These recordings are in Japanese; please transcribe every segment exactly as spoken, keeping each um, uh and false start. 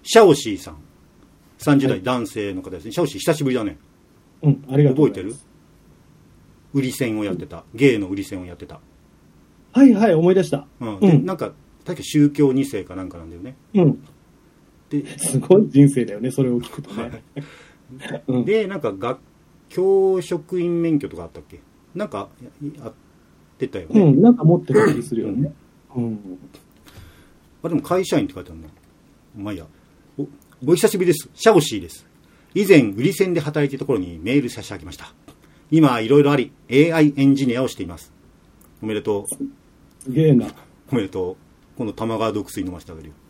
シャオシーさん、さんじゅう代男性の方ですね。シャオシー久しぶりだね。 うん、ありがとうございます。 覚えてる？売り線をやってた、芸の売り線をやってた。 はいはい、思い出した。 うん、で、うん、なんか確か宗教に世かなんかなんだよね。 うん。ですごい人生だよね、それを聞くとね。うん、で、 なんか学教職員免許とかあったっけ？なんかやってたよね。 うん、なんか持ってた気するよね。うん。 あ、でも会社員って書いてあるな。まあいいや。お、お久しぶりです。シャオシーです。以前売り線で働いていた頃にメール差し上げました。今いろいろあり エーアイ エンジニアをしています。おめでとう。 すげえな。 おめでとう。今度玉川毒水飲ませてあげるよ。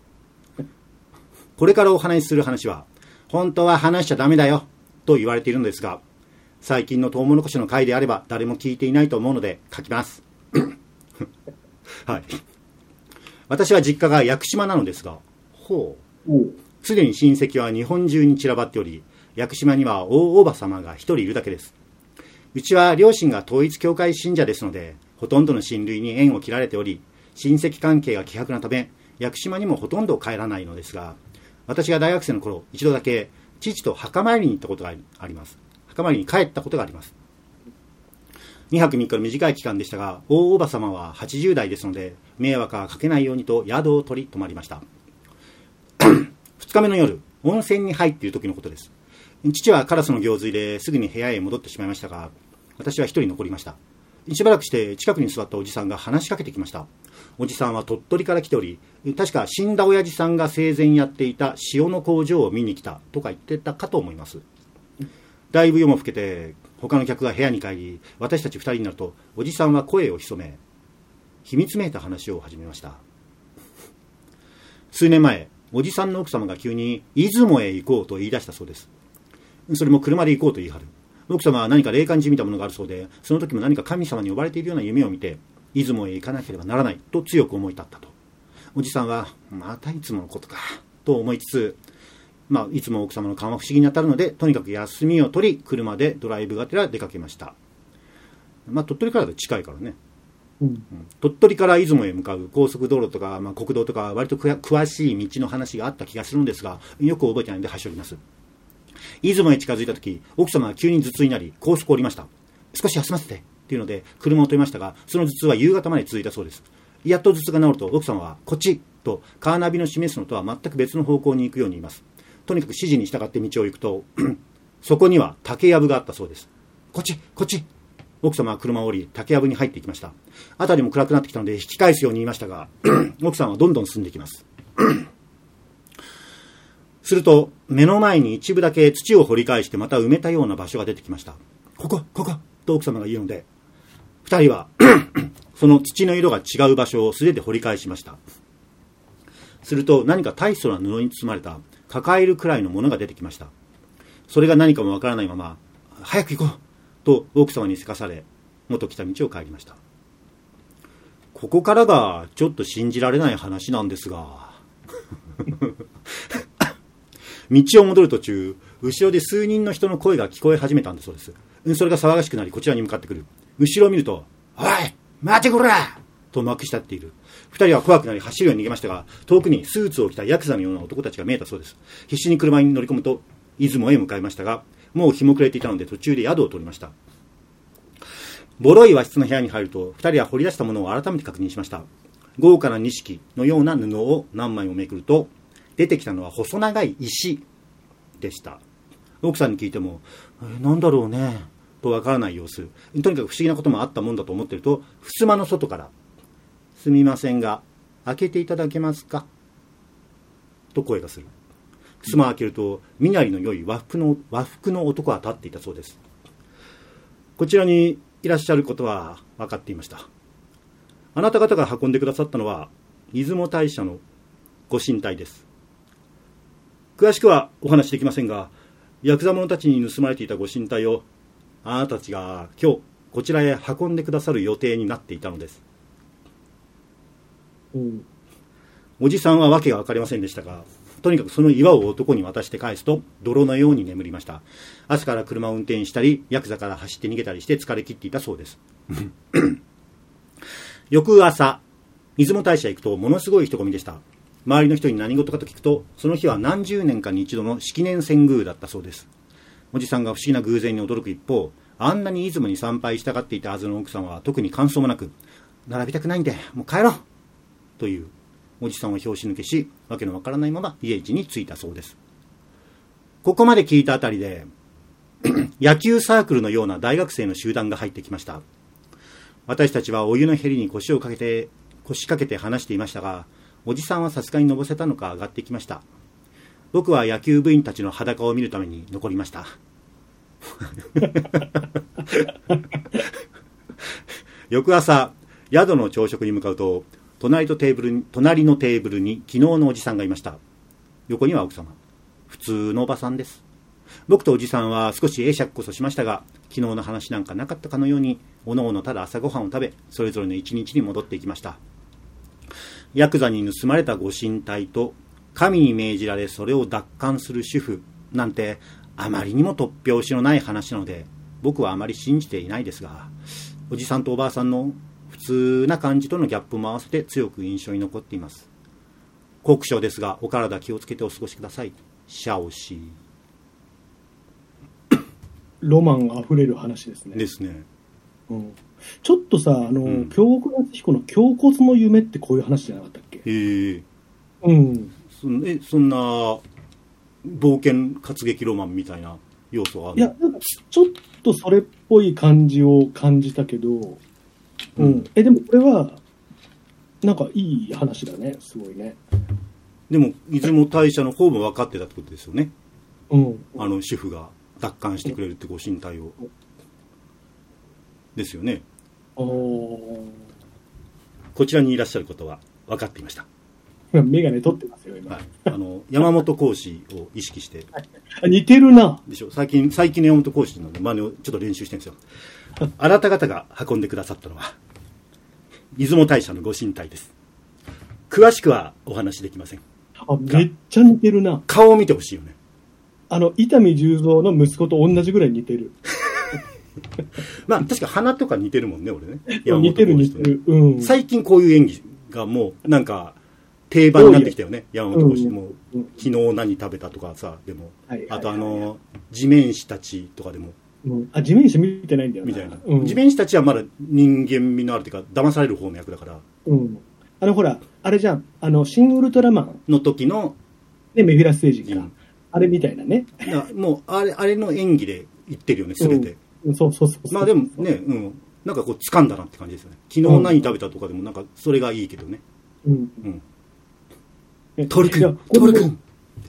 これからお話しする話は本当は話しちゃダメだよと言われているのですが、最近のトウモロコシの回であれば誰も聞いていないと思うので書きますはい。私は実家が屋久島なのですが、ほう、すでに親戚は日本中に散らばっており、屋久島には大おば様が一人いるだけです。うちは両親が統一教会信者ですので、ほとんどの親類に縁を切られており、親戚関係が希薄なため屋久島にもほとんど帰らないのですが、私が大学生の頃、一度だけ父と墓参りに行ったことがあります。墓参りに帰ったことがあります。にはくみっかの短い期間でしたが、大おば様ははちじゅう代ですので、迷惑はかけないようにと宿を取り泊まりました。ふつかめの夜、温泉に入っている時のことです。父はカラスの行水ですぐに部屋へ戻ってしまいましたが、私は一人残りました。しばらくして近くに座ったおじさんが話しかけてきました。おじさんは鳥取から来ており、確か死んだ親父さんが生前やっていた塩の工場を見に来たとか言ってたかと思います。だいぶ夜も更けて他の客が部屋に帰り、私たち二人になるとおじさんは声を潜め秘密めいた話を始めました。数年前、おじさんの奥様が急に出雲へ行こうと言い出したそうです。それも車で行こうと言い張る。奥様は何か霊感じみたものがあるそうで、その時も何か神様に呼ばれているような夢を見て、出雲へ行かなければならないと強く思い立ったと。おじさんはまたいつものことかと思いつつ、まあ、いつも奥様の勘は不思議に当たるので、とにかく休みを取り車でドライブがてら出かけました。まあ、鳥取からだと近いからね、うん、鳥取から出雲へ向かう高速道路とか、まあ、国道とか割と詳しい道の話があった気がするんですが、よく覚えてないので端折ります。出雲へ近づいた時、奥様は急に頭痛になり高速を降りました。少し休ませてというので車を止めましたが、その頭痛は夕方まで続いたそうです。やっと頭痛が治ると奥様はこっちとカーナビの示すのとは全く別の方向に行くように言います。とにかく指示に従って道を行くとそこには竹やぶがあったそうです。こっちこっち。奥様は車を降り竹やぶに入っていきました。辺りも暗くなってきたので引き返すように言いましたが奥さんはどんどん進んでいきますすると目の前に一部だけ土を掘り返してまた埋めたような場所が出てきました。ここここと奥様が言うので、二人はその土の色が違う場所を素手で掘り返しました。すると何か大層な布に包まれた抱えるくらいのものが出てきました。それが何かもわからないまま、早く行こうと奥様にせかされ、元来た道を帰りました。ここからがちょっと信じられない話なんですが道を戻る途中、後ろで数人の人の声が聞こえ始めたんだそうです。それが騒がしくなりこちらに向かってくる。後ろを見ると、おい待てこらとまくし立っている。二人は怖くなり走るように逃げましたが、遠くにスーツを着たヤクザのような男たちが見えたそうです。必死に車に乗り込むと出雲へ向かいましたが、もう日も暮れていたので途中で宿を取りました。ボロい和室の部屋に入ると、二人は掘り出したものを改めて確認しました。豪華な錦のような布を何枚もめくると、出てきたのは細長い石でした。奥さんに聞いても、えなんだろうねとわからない様子。とにかく不思議なこともあったもんだと思っていると、襖の外から、すみませんが開けていただけますかと声がする。襖を開けると身なりの良い和服の和服の男が立っていたそうです。こちらにいらっしゃることは分かっていました。あなた方が運んでくださったのは出雲大社のご神体です。詳しくはお話しできませんが、ヤクザ者たちに盗まれていたご神体をあなたたちが今日こちらへ運んでくださる予定になっていたのです。うん、おじさんは訳が分かりませんでしたが、とにかくその岩を男に渡して返すと泥のように眠りました。朝から車を運転したりヤクザから走って逃げたりして疲れ切っていたそうです翌朝、出雲大社へ行くとものすごい人混みでした。 周りの人に何事かと聞くと、その日は何十年かに一度の式年遷宮だったそうです。おじさんが不思議な偶然に驚く一方、あんなに出雲に参拝したがっていたはずの奥さんは特に感想もなく、並びたくないんでもう帰ろうという、おじさんは拍子抜けし、わけのわからないまま家路に着いたそうです。ここまで聞いたあたりで野球サークルのような大学生の集団が入ってきました。私たちはお湯のへりに腰をかけて腰掛けて話していましたが、おじさんはさすがにのぼせたのか上がってきました。僕は野球部員たちの裸を見るために残りました翌朝、宿の朝食に向かうと、隣とテーブルに隣のテーブルに昨日のおじさんがいました。横には奥様、普通のおばさんです。僕とおじさんは少し会釈こそしましたが、昨日の話なんかなかったかのように、おのおのただ朝ごはんを食べ、それぞれの一日に戻っていきました。ヤクザに盗まれたご神体と、神に命じられそれを奪還する主婦なんて、あまりにも突拍子のない話なので、僕はあまり信じていないですが、おじさんとおばあさんの普通な感じとのギャップも合わせて強く印象に残っています。酷暑ですが、お体気をつけてお過ごしください。シャオシー。ロマンあふれる話ですね。 ですね。 うん、ちょっとさ、あの、うん、京極夏彦の胸骨の夢ってこういう話じゃなかったっけ？ へえ。 うん。 そんえそんな冒険活劇ロマンみたいな要素がある？ いや、なんかちょっとそれっぽい感じを感じたけど、うん。うん、え、でもこれはなんかいい話だね、すごいね。 でも出雲大社の方も分かってたってことですよね。 うん。 あの主婦が奪還してくれるってご神体を、うん、ですよね。 おこちらにいらっしゃることは分かっていました。 メガネ取ってますよ今、 はい、あの山本講師を意識して似てるなでしょ。最近最近の山本講師の真似をちょっと練習してるんですよ。あなた方が運んでくださったのは出雲大社のご神体です。詳しくはお話できません。 あ、めっちゃ似てるな。 顔を見てほしいよね。 あの伊丹十三の息子と同じぐらい似てるまあ確か鼻とか似てるもんね、俺ね。 似てる似てる、うん、 最近こういう演技がもうなんか定番になってきたよね。山本講師も、うん、昨日何食べたとかさ、でも、はいはいはいはい、あとあの地面師たちとかでも、 うん、あ、地面師見てないんだよなみたいな、うん、地面師たちはまだ人間味のあるというか騙される方の役だから、 うん、あのほらあれじゃん、あのシン・ウルトラマンの時のね、メフィラス星人が、うん、あれみたいなね。 もうあれあれの演技で言ってるよね、すべて、 うん、そうそうそうそう。 まあでもね、うん、なんかこう掴んだなって感じですよね。昨日何食べたとかでもなんかそれがいいけどね。うん。うん。トル君、トル君。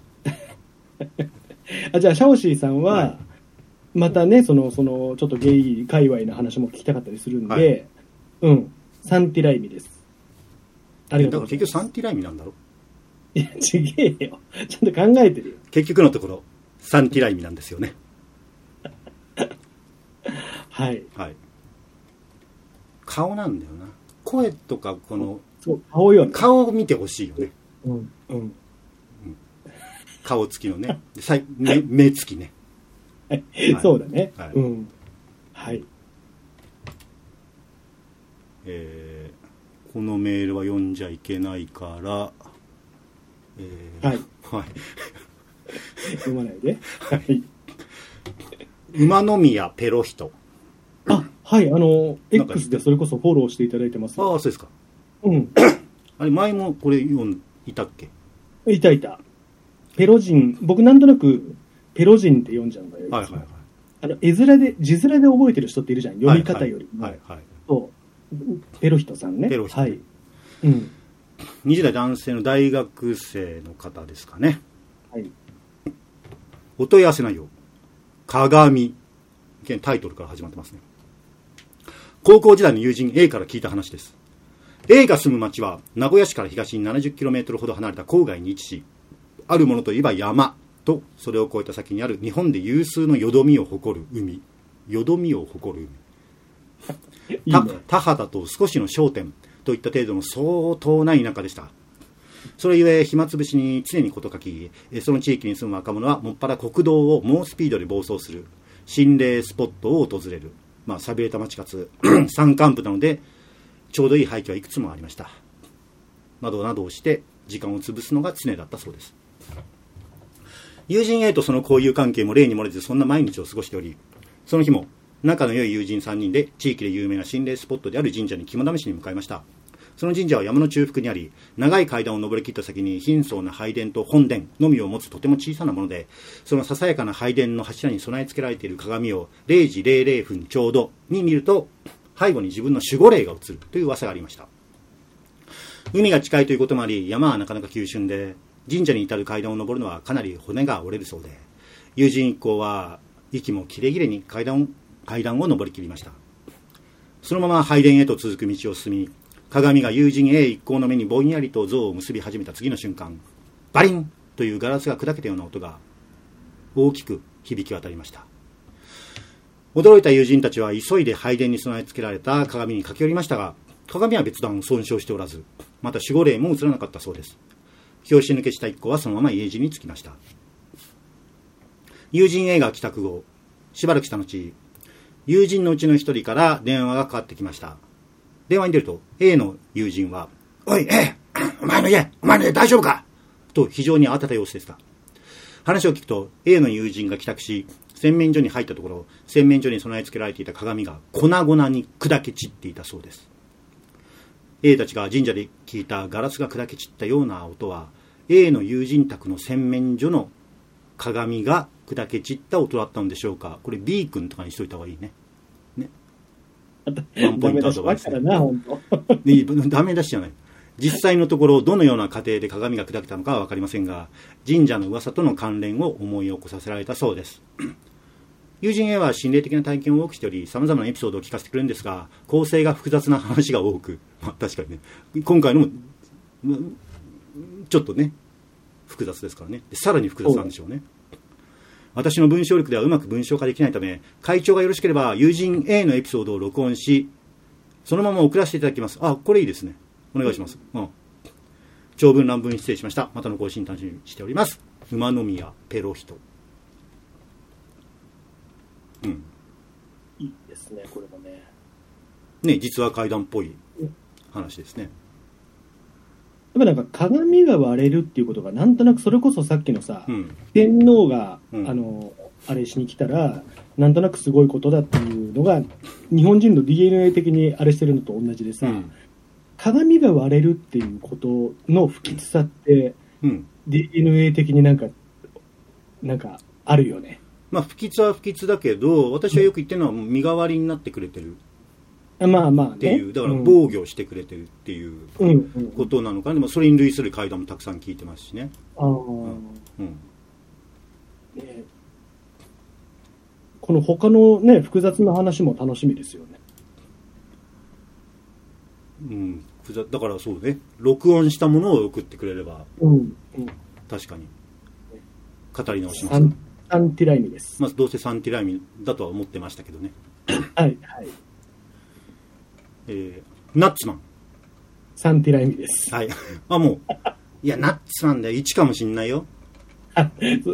あ、じゃあシャオシーさんは、はい、またね、そのそのちょっとゲイ界隈の話も聞きたかったりするんで、はい、うん、サンティライミです。 ありがとうございます。だから結局サンティライミなんだろ。 いや違えよ。ちゃんと考えてるよ。 結局のところサンティライミなんですよね。 はい。 はい。顔なんだよな。声とかこのそう顔よ、ね、 顔を見てほしいよね。 うんうん。うん、 顔つきのね。目, 目つきね。 はい。そうだね。 はい。 うん。はい。 えー、このメールは読んじゃいけないから。えー、 はい。 はい。 読まないで。はい。 馬宮ペロヒト。 あ、はい、あの X でそれこそフォローしていただいてます。 ああ、そうですか。 うん。 あれ前もこれ読んいたっけ？ いたいた。ペロジン、僕なんとなくペロジンって読んじゃうんだよ。 はいはいはい。 あの絵面で字面で覚えてる人っているじゃん。読み方よりも。 はいはい。はいはい、 そうペロヒトさんね。 ペロヒト。 はい。うん。 にじゅう代男性の大学生の方ですかね。 はい。 お問い合わせ内容。鏡。タイトルから始まってますね。高校時代の友人 A から聞いた話です。A が住む町は名古屋市から東に ななじゅっキロメートル ほど離れた郊外に位置し、あるものといえば山とそれを越えた先にある日本で有数のよどみを誇る海。よどみを誇る海。いいね、田畑と少しの商店といった程度の相当な田舎でした。それゆえ暇つぶしに常に事書き、その地域に住む若者はもっぱら国道を猛スピードで暴走する心霊スポットを訪れる、まあ、寂れた街かつ山間部なのでちょうどいい廃墟はいくつもありました。などなどをして時間を潰すのが常だったそうです。友人 A とその交友関係も例に漏れずそんな毎日を過ごしており、その日も仲の良い友人さんにんで地域で有名な心霊スポットである神社に肝試しに向かいました。その神社は山の中腹にあり、長い階段を登り切った先に貧相な拝殿と本殿のみを持つとても小さなもので、そのささやかな拝殿の柱に備え付けられている鏡をれいじれいれいふんちょうどに見ると、背後に自分の守護霊が映るという噂がありました。海が近いということもあり、山はなかなか急峻で、神社に至る階段を登るのはかなり骨が折れるそうで、友人一行は息も切れ切れに階段を、階段を登り切りました。そのまま拝殿へと続く道を進み、鏡が友人 A 一行の目にぼんやりと像を結び始めた次の瞬間、バリンというガラスが砕けたような音が大きく響き渡りました。驚いた友人たちは急いで拝殿に備え付けられた鏡に駆け寄りましたが、鏡は別段損傷しておらず、また守護霊も映らなかったそうです。拍子抜けした一行はそのまま家路に着きました。友人 A が帰宅後、しばらくした後、友人のうちの一人から電話がかかってきました。電話に出ると A の友人は、おい A、お前の家、お前の家大丈夫かと非常に慌てた様子でした。話を聞くと A の友人が帰宅し、洗面所に入ったところ、洗面所に備え付けられていた鏡が粉々に砕け散っていたそうです。A たちが神社で聞いたガラスが砕け散ったような音は A の友人宅の洗面所の鏡が砕け散った音だったのでしょうか。これ B 君とかにしといた方がいいね。ね。ワンポイントアドバイスね。ダメ出しじゃない。実際のところどのような過程で鏡が砕けたのかは分かりませんが、神社の噂との関連を思い起こさせられたそうです。友人 A は心霊的な体験を多くしており、様々なエピソードを聞かせてくれるんですが、構成が複雑な話が多く、まあ確かにね、今回のもちょっとね複雑ですからね。でさらに複雑なんでしょうね。私の文章力ではうまく文章化できないため、会長がよろしければ友人 A のエピソードを録音し、そのまま送らせていただきます。あ、これいいですね。お願いします。うん、長文乱文失礼しました。またの更新楽しみにしております。馬宮ペロヒト。うん。 いいですね、これもね。 ね、実は怪談っぽい話ですね。 やっぱなんか鏡が割れるっていうことがなんとなく、それこそさっきのさ、うん、天皇が、うん、あのあれしに来たらなんとなくすごいことだっていうのが日本人の ディーエヌエー 的にあれしてるのと同じでさ、うん、鏡が割れるっていうことの不吉さって、うん、ディーエヌエー 的になんかなんかあるよね。 まあ不吉は不吉だけど、私はよく言ってるのは身代わりになってくれてる。 まあまあね、 っていう、だから防御してくれてるっていうことなのかな。でもそれに類する怪談もたくさん聞いてますしね。ああ、うんうんね、この他のね複雑な話も楽しみですよね。 うん、だからそうね、録音したものを送ってくれれば、うんうん、確かに語り直します。 サン、サンティライミです。 まあどうせサンティライミだとは思ってましたけどね。 はいはい。 えー、ナッツマンサンティライミです。 はい。あ、もういやナッツマンだよ、いちかもしんないよ。 あ、うん、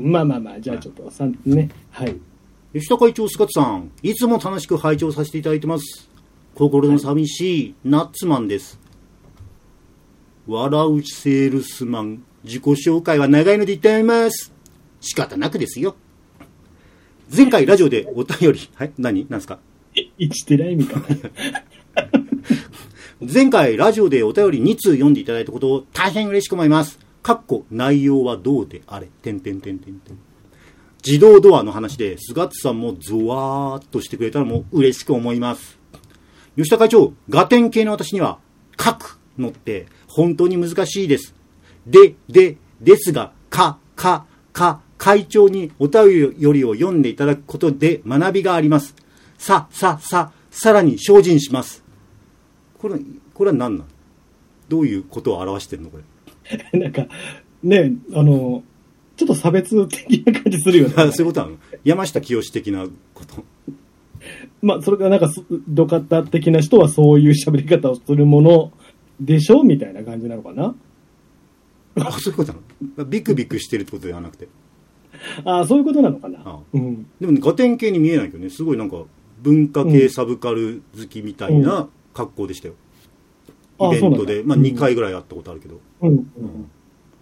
まあまあまあ、じゃあちょっとさんね、はい。 吉田会長、スカッツさん、いつも楽しく拝聴させていただいてます。心の寂しいナッツマンです。笑うセールスマン、自己紹介は長いので言ってみます。仕方なくですよ。前回ラジオでお便り、はい、何なんですか。 いちテライミかな。 前回ラジオでお便りに通読んでいただいたことを大変嬉しく思います。かっこ内容はどうであれ。てんてんてんてんてん。自動ドアの話でスガッツさんもゾワーっとしてくれたのも嬉しく思います。吉田会長、ガテン系の私には書くのって本当に難しいです。で、で、ですが、か、か、か、会長にお便りを読んでいただくことで学びがあります。さ、さ、さ、さらに精進します。これ、これは何なの？どういうことを表してるのこれ。なんか、ね、あの、ちょっと差別的な感じするよね。 そういうことなの？山下清的なこと。 まあ、それからなんか、ドカタ的な人はそういう喋り方をするものでしょみたいな感じなのかな。 あ、そういうことなの？ビクビクしてるってことではなくて。 ああ、そういうことなのかな。ああ、 うん、でも、ね、ガテン系に見えないけどね、すごいなんか、文化系サブカル好きみたいな格好でしたよ。 イベントで、まあにかいぐらいやったことあるけど。 うんうんうん、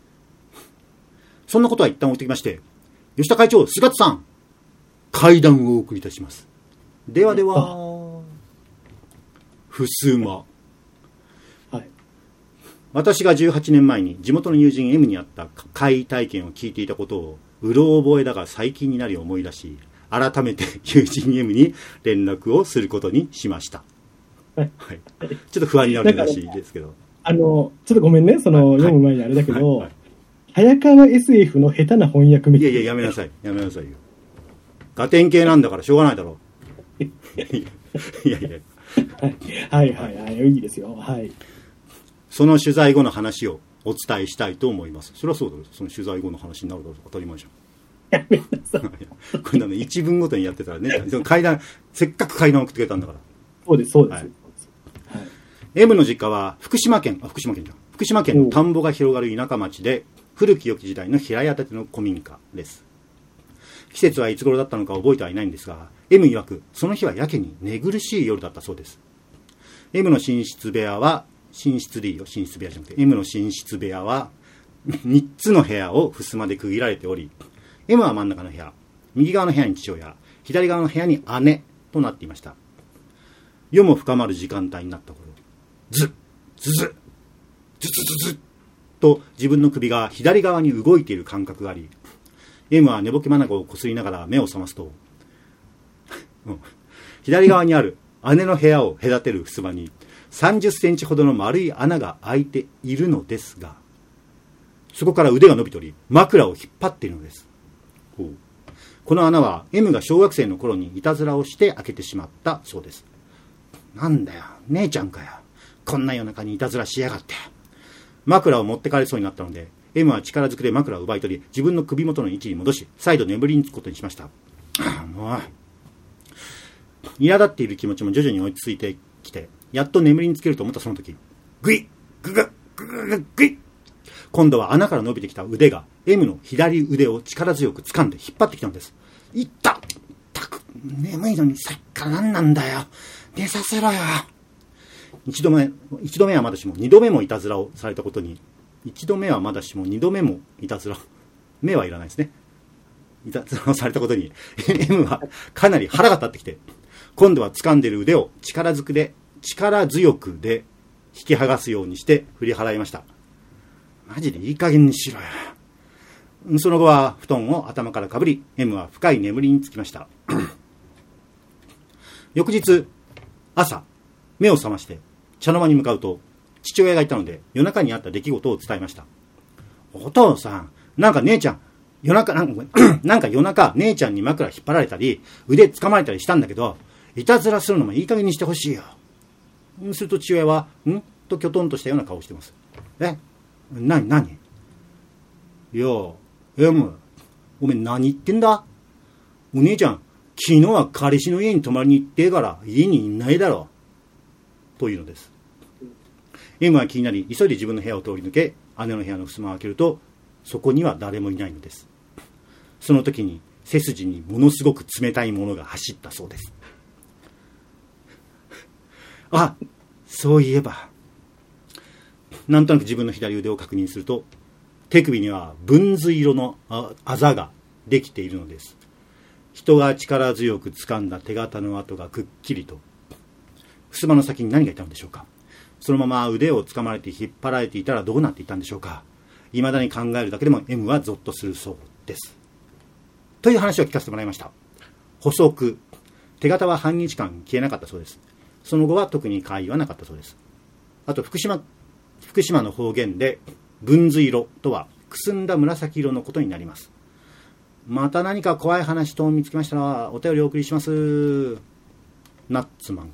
そんなことは一旦置いてきまして、吉田会長、菅田さん、会談をお送りいたします。ではでは、ふすま。 はい。 私がじゅうはちねんまえに地元の友人 M にあった会体験を聞いていたことを、うろ覚えだが最近になり思い出し、改めて友人 M に連絡をすることにしました。はい。はい、ちょっと不安になるらしいですけど。 あの、ちょっとごめんね、その、はい、読む前にあれだけど、はいはい、早川 エスエフ の下手な翻訳みたいな。 いやいや、やめなさい。やめなさいよ。ガテン系なんだからしょうがないだろう。いやいや。 はいはいはい、いいですよ。はい。 その取材後の話をお伝えしたいと思います。それはそうだよ。その取材後の話になるだろう。当たり前じゃん。 やめなさい。 これね、一文ごとにやってたらね、その階段、せっかく階段を送ってくれたんだから。 そうです、そうです。はい、 はい、M の実家は福島県、あ、福島県じゃん。福島県の田んぼが広がる田舎町で、古き良き時代の平屋建ての古民家です。季節はいつ頃だったのか覚えてはいないんですが、M 曰く、その日はやけに寝苦しい夜だったそうです。M の寝室部屋は、寝室でいいよ、寝室部屋じゃなくて、M の寝室部屋は、みっつの部屋を襖で区切られており、M は真ん中の部屋、右側の部屋に父親、左側の部屋に姉となっていました。夜も深まる時間帯になった頃、ズッ、ズズッ、ズズズズッと自分の首が左側に動いている感覚があり、M は寝ぼけ眼をこすりながら目を覚ますと、左側にある姉の部屋を隔てる襖にさんじゅっセンチほどの丸い穴が開いているのですが、そこから腕が伸びており、枕を引っ張っているのです。この穴は M が小学生の頃にいたずらをして開けてしまったそうです。なんだよ、姉ちゃんかよ。こんな夜中にいたずらしやがって。枕を持ってかれそうになったので、M は力ずくで枕を奪い取り、自分の首元の位置に戻し、再度眠りにつくことにしました。もう苛立っている気持ちも徐々に落ち着いてきて、やっと眠りにつけると思ったその時、グイッググッググッグイッ、今度は穴から伸びてきた腕が M の左腕を力強く掴んで引っ張ってきたのです。いったったく、眠いのにさっきから何なんだよ。寝させろよ。一度目、一度目はまだしも二度目もいたずらをされたことに、一度目はまだしも二度目もいたずら、目はいらないですね。いたずらをされたことに、M はかなり腹が立ってきて、今度は掴んでいる腕を力ずくで、力強くで引き剥がすようにして振り払いました。マジでいい加減にしろよ。その後は布団を頭からかぶり、M は深い眠りにつきました。翌日、朝、目を覚まして茶の間に向かうと、父親がいたので夜中にあった出来事を伝えました。お父さん、なんか姉ちゃん、夜中、なんか、なんか夜中、姉ちゃんに枕引っ張られたり、腕掴まれたりしたんだけど、いたずらするのもいい加減にしてほしいよ。すると父親は、んときょとんとしたような顔をしています。えなになにいや、M、おめえ何言ってんだ？お姉ちゃん、昨日は彼氏の家に泊まりに行ってから家にいないだろう。というのです。M は気になり、急いで自分の部屋を通り抜け、姉の部屋の襖を開けると、そこには誰もいないのです。その時に背筋にものすごく冷たいものが走ったそうです。あ、そういえば、なんとなく自分の左腕を確認すると、手首にはブンズ色のあざができているのです。人が力強く掴んだ手形の跡がくっきりと。襖の先に何がいたのでしょうか。そのまま腕を掴まれて引っ張られていたらどうなっていたんでしょうか。未だに考えるだけでも M はゾッとするそうです。という話を聞かせてもらいました。補足。手形は半日間消えなかったそうです。その後は特に怪異はなかったそうです。あと福島、福島の方言でブンズ色とはくすんだ紫色のことになります。また何か怖い話と見つけましたらお便りお送りします。ナッツマン。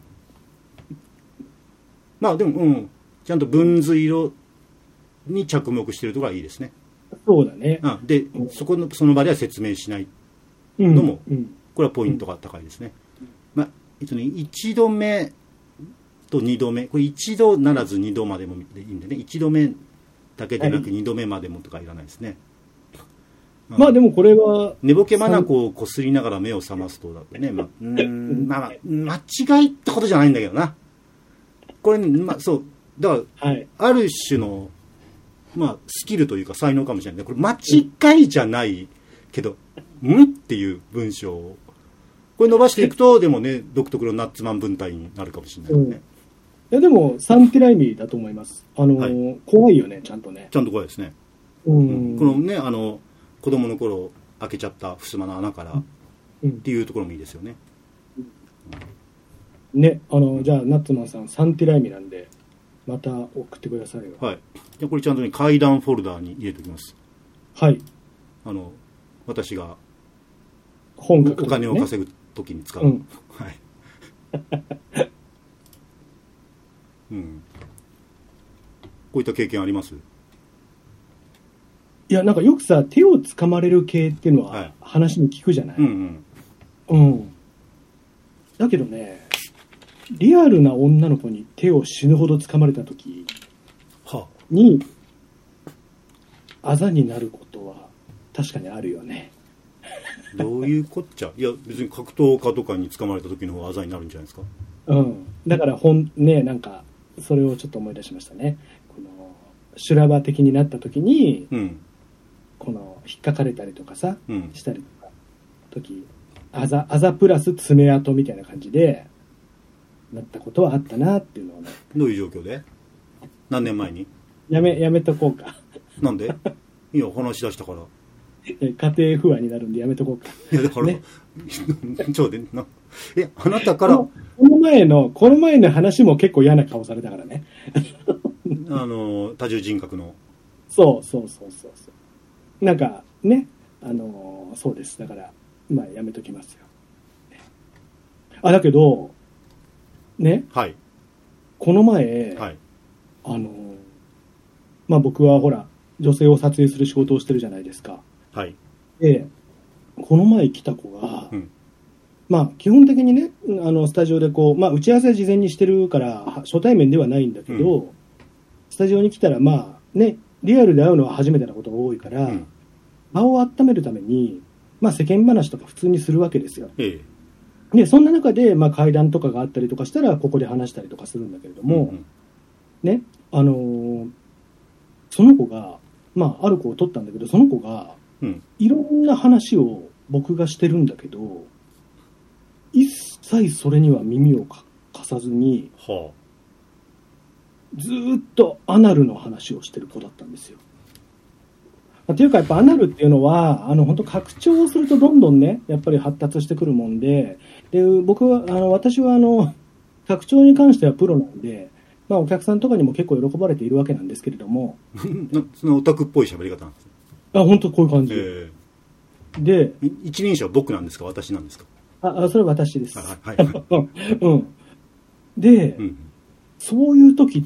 まあでも、うん、ちゃんとブンズ色に着目しているところはいいですね。 そうだね。 あで、うん、そこのその場では説明しないのも、うんうん、これはポイントが高いですね。まあえっとね、一度目と二度目、これ一度ならず二度までもでいいんでね、一度目だけでなく二度目までもとかいらないですね。 はい、まあでもこれは寝ぼけ眼をこすりながら目を覚ますとだってね、まあ、うんまあ間違いってことじゃないんだけどな。これ、ね、まあそうだから、はい、ある種の、まあ、スキルというか才能かもしれない。これ間違いじゃないけど、んっていう文章を。これ伸ばしていくと、でもね、独特のナッツマン文体になるかもしれないね。うん、いや、でも、サンティライミだと思います。あのーはい、怖いよね、ちゃんとね。 ちゃんと怖いですね。うん、このね、あの、子供の頃開けちゃった襖の穴からっていうところもいいですよね。 うん、ね、あの、じゃあ、ナッツマンさん、サンティライミなんで、また送ってくださいよ。 はい。じゃあ、これちゃんとね、階段フォルダーに入れておきます。 はい。 あの、私が、 本格、 ね、お金を稼ぐときに使う。うん、はい。うん。こういった経験あります？ いや、なんかよくさ、手をつかまれる系っていうのは話に聞くじゃない、はい、うんうん。うん。だけどね、リアルな女の子に手を死ぬほどつかまれたときに、あざになることは確かにあるよね。 どういうこっちゃ？いや、別に格闘家とかにつかまれた時の方があざになるんじゃないですか？ うん。だからほん、ね、なんか、それをちょっと思い出しましたね。この、修羅場的になった時に、うん、この、引っかかれたりとかさ、うん、したりとか、時、あざ、あざプラス爪痕みたいな感じで、なったことはあったなっていうのをね。 どういう状況で？何年前に？ やめ、やめとこうか。 なんで？いや、話し出したから。 家庭不安になるんでやめとこうか。 いや、だから、ね、ちょうでな。え、あなたからこの。この前の、この前の話も結構嫌な顔されたからね。 あの、多重人格の。 そうそうそうそうそう。なんか、ね、あの、そうです。だから、まあ、やめときますよ。あ、だけど、ね。 はい。 この前、はい、あの、まあ僕はほら、女性を撮影する仕事をしてるじゃないですか。 はい。 で、この前来た子が、うん、まあ基本的にね、あのスタジオでこう、まあ打ち合わせ事前にしてるから初対面ではないんだけど、うん、スタジオに来たらまあね、リアルで会うのは初めてなことが多いから、うん、場を温めるために、まあ世間話とか普通にするわけですよ。ええ、で、そんな中で、まあ会談とかがあったりとかしたら、ここで話したりとかするんだけれども、うんうん、ね、あのー、その子が、まあある子を取ったんだけど、その子が、うん、いろんな話を僕がしてるんだけど、一切それには耳をか貸さずに、はあ、ずーっとアナルの話をしてる子だったんですよ。っていうかやっぱアナルっていうのは、あの本当拡張するとどんどんね、やっぱり発達してくるもんで、で僕は、あの私はあの、拡張に関してはプロなんで、まあお客さんとかにも結構喜ばれているわけなんですけれども。 そのオタクっぽい喋り方なんですね。 あ、本当こういう感じ。えー、で、 一人称は僕なんですか、私なんですか？ あ、それは私です。はい、はい、うん。で、うん、そういう時って、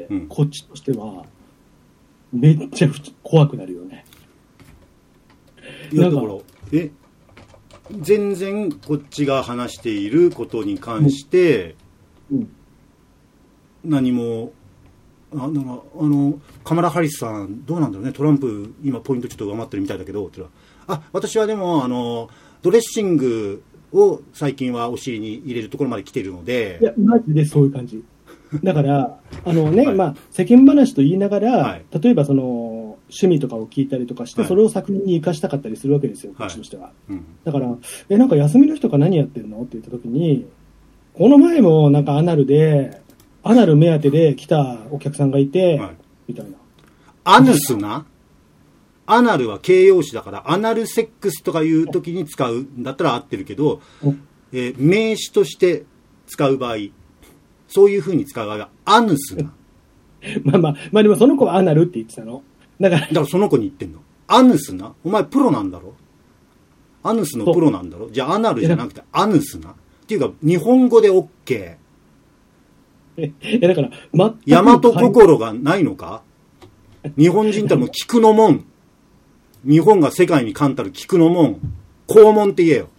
うん、こっちとしては、めっちゃ怖くなるよね。 いや、だから、え、全然こっちが話していることに関して、うんうん、何も、あだからあのカマラ・ハリスさんどうなんだろうね、トランプ今ポイントちょっと上回ってるみたいだけどって言ったら、あ、私はでもあのドレッシングを最近はお尻に入れるところまで来ているので、 いやマジでそういう感じだからあのね、はい、まあ世間話と言いながら、はい、例えばその趣味とかを聞いたりとかして、はい、それを作品に生かしたかったりするわけですよ、こっちとしては、はいうん、だからえなんか休みの日とか何やってるのって言った時に、この前もなんかアナルでアナル目当てで来たお客さんがいて、はい、みたいな。 アヌスな？アナルは形容詞だから、アナルセックスとかいう時に使うんだったら合ってるけど、えー、名詞として使う場合、そういう風に使う場合はアヌスな。 まあまあ、まあでもその子はアナルって言ってたの。だから。 だからその子に言ってんの。アヌスな？お前プロなんだろ？アヌスのプロなんだろ？じゃあアナルじゃなくてアヌスな？っていうか、日本語で OK。 いやだから、 大和心がないのか？日本人ってもう菊の門。日本が世界に冠たる菊の門。肛門って言えよ。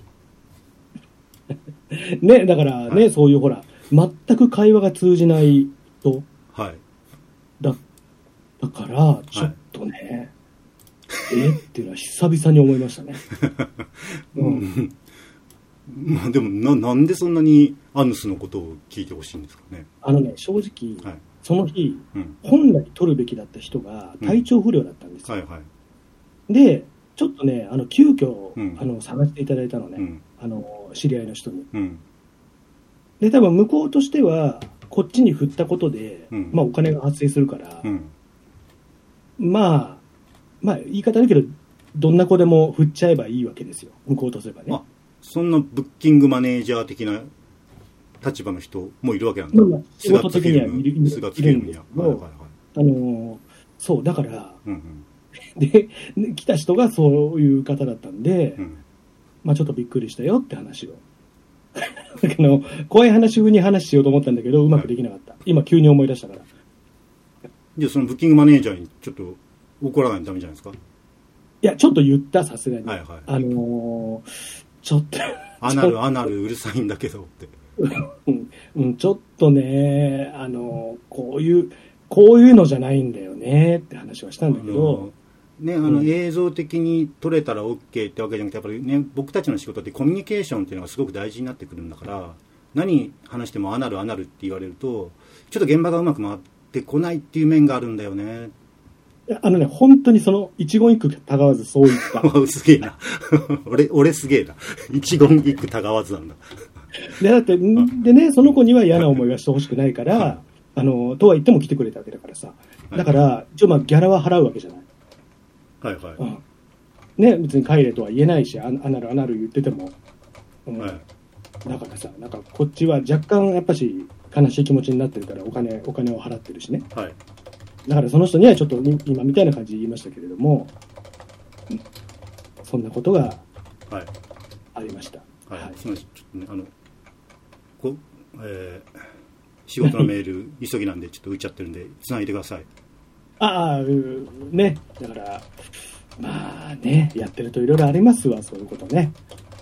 ね、だからね、はい、そういうほら、全く会話が通じない人。 はい。 だ、だから、ちょっとね、はい、えっていうのは久々に思いましたね。 うんまあでもな、なんでそんなにアヌスのことを聞いてほしいんですかね。 あのね、正直、はい、 その日、うん、本来取るべきだった人が体調不良だったんですよ。うんはいはい、で、ちょっとね、あの急遽、うん、あの探していただいたのね、うん、あの知り合いの人に、うん。で、多分向こうとしては、こっちに振ったことで、うん、まあお金が発生するから、うん、まあ、まあ言い方だけど、どんな子でも振っちゃえばいいわけですよ、向こうとすればね。あ、 そんなブッキングマネージャー的な立場の人もいるわけなんだ。まあ、 仕事的にはいるいるんですけど、はいはいはい、あのそうだから、うんうん、で来た人がそういう方だったんで、うん、まあちょっとびっくりしたよって話をだけど怖い話風に話しようと思ったんだけどうまくできなかった、はい、今急に思い出したから。 じゃあそのブッキングマネージャーにちょっと怒らないとダメじゃないですか。 いやちょっと言ったさすがに、はいはい、あのー、ちょっとアナルアナルうるさいんだけどってうんうん、ちょっとね、あのこういうこういうのじゃないんだよねって話はしたんだけど、 ね、あの映像的に撮れたら OK ってわけじゃなくて、やっぱりね、僕たちの仕事ってコミュニケーションっていうのがすごく大事になってくるんだから、何話してもアナルアナルって言われるとちょっと現場がうまく回ってこないっていう面があるんだよね。 あのね、本当にその一言一句たがわずそういったすげえな俺俺すげえな一言一句たがわずなんだでだってでね、その子には嫌な思いはしてほしくないから、はい、あのとは言っても来てくれたわけだからさ、だから一応まあギャラは払うわけじゃない。 はいはい、 うん、ね、別に帰れとは言えないし、アナルアナル言ってても、うんはい、だからさ、なんかこっちは若干やっぱし悲しい気持ちになってるからお金お金を払ってるしね、はい、だからその人にはちょっと今みたいな感じで言いましたけれども、うん、そんなことがありました。 はい、はいはい、すみません、ちょっとね、あのこ、えー、仕事のメール急ぎなんでちょっと浮いちゃってるんでつないでください。 ああ、ね、だからまあね、やってるといろいろありますわ、そういうことね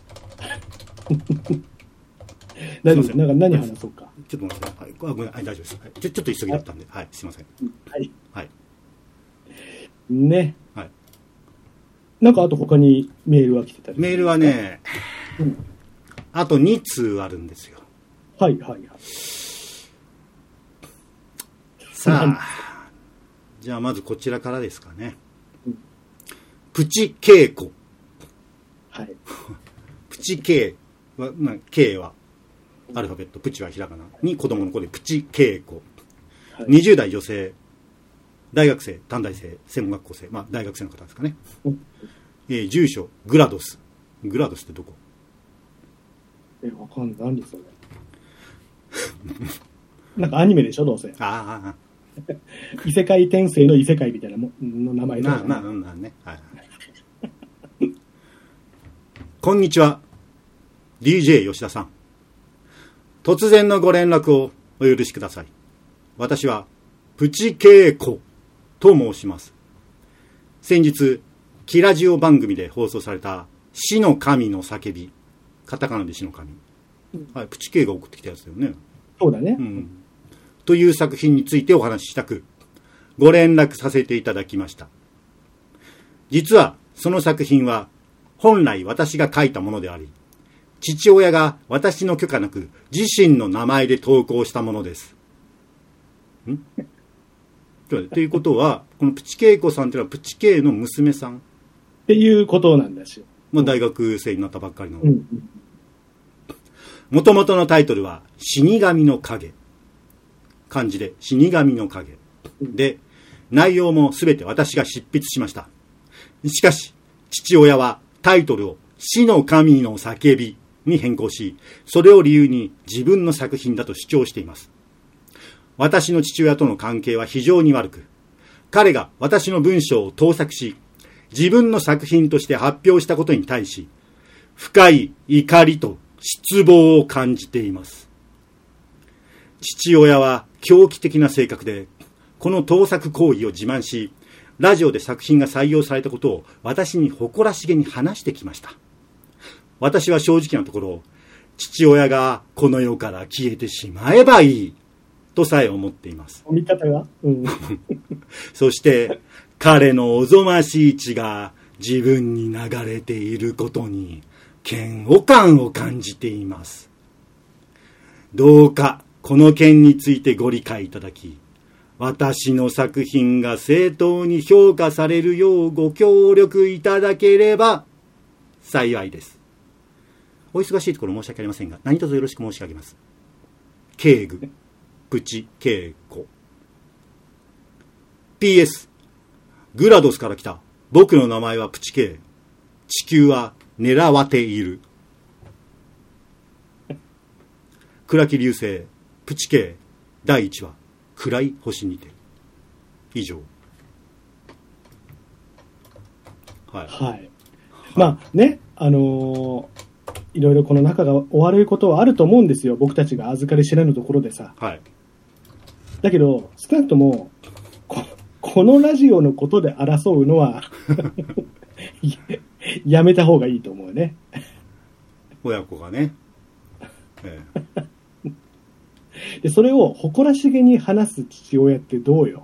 大丈夫、なんか何話そうか。 ちょっと待ってください。はい、ごめん、はい、大丈夫です。はい、ちょ、ちょっと急ぎだったんで、はい、すいません。 はい。 はい。 ね。はい。なんかあと他にメールは来てたり。 メールはね、うん、あとに通あるんですよ。 はいはいはい。 さあ、じゃあまずこちらからですかね。うん、プチ稽古。 はい。 プチ稽は、まあ、K はアルファベット、プチはひらがなに子供の子でプチ稽古。はい、にじゅう代女性、大学生、短大生、専門学校生、まあ大学生の方ですかね。うん、えー、住所、グラドス。グラドスってどこ？ え、わかんない。何それ。なんかアニメでしょ、どうせ。 ああ。 異世界転生の異世界みたいなもの名前とか、ね。 まあまあまあね。はい。こんにちは。ディージェー 吉田さん。突然のご連絡をお許しください。私はプチ稽古と申します。先日、キラジオ番組で放送された死の神の叫び。カタカナで死の神。はい、プチ稽が送ってきたやつだよね。 そうだね。 うん。という作品についてお話ししたく、ご連絡させていただきました。実は、その作品は、本来私が書いたものであり、父親が私の許可なく自身の名前で投稿したものです。んということは、このプチ稽古さんというのはプチ稽の娘さんっていうことなんですよ。 まあ、大学生になったばっかりの。もともとのタイトルは死神の影。漢字で死神の影。で、内容もすべて私が執筆しました。しかし、父親はタイトルを死の神の叫びに変更し、それを理由に自分の作品だと主張しています。私の父親との関係は非常に悪く、彼が私の文章を盗作し、自分の作品として発表したことに対し、深い怒りと失望を感じています。父親は狂気的な性格で、この盗作行為を自慢し、ラジオで作品が採用されたことを私に誇らしげに話してきました。私は正直なところ、父親がこの世から消えてしまえばいいとさえ思っています。 見方が、うん、 そして彼のおぞましい血が自分に流れていることに嫌悪感を感じています。どうかこの件についてご理解いただき、 私の作品が正当に評価されるようご協力いただければ幸いです。お忙しいところ申し訳ありませんが、何卒よろしく申し上げます。敬具プチ稽古。 ピーエス グラドスから来た。僕の名前はプチケイ。地球は狙わている。暗き流星プチケイだいいちわ、暗い星にて。以上。 はい、はい、まあね、あのー、いろいろこの仲がお悪いことはあると思うんですよ、僕たちが預かり知らぬところでさ、 はい、 だけど少なくとも こ, このラジオのことで争うのはやめた方がいいと思うね。 親子がね、ええ、でそれを誇らしげに話す父親ってどうよ。